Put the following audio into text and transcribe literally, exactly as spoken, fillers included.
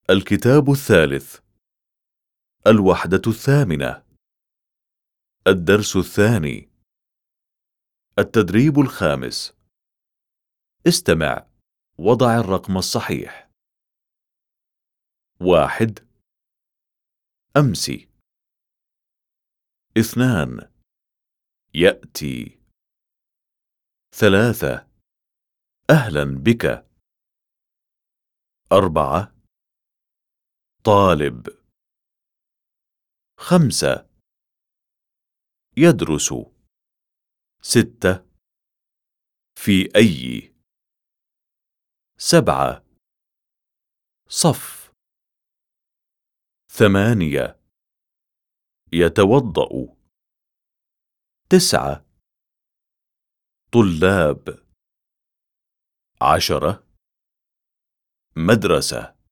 الكتاب الثالث، الوحدة الثامنة، الدرس الثاني، التدريب الخامس. استمع، وضع الرقم الصحيح. واحد، أمسي. اثنان، يأتي. ثلاثة، أهلا بك. أربعة، طالب. خمسة، يدرس. ستة، في أي. سبعة، صف. ثمانية، يتوضأ. تسعة، طلاب. عشرة، مدرسة.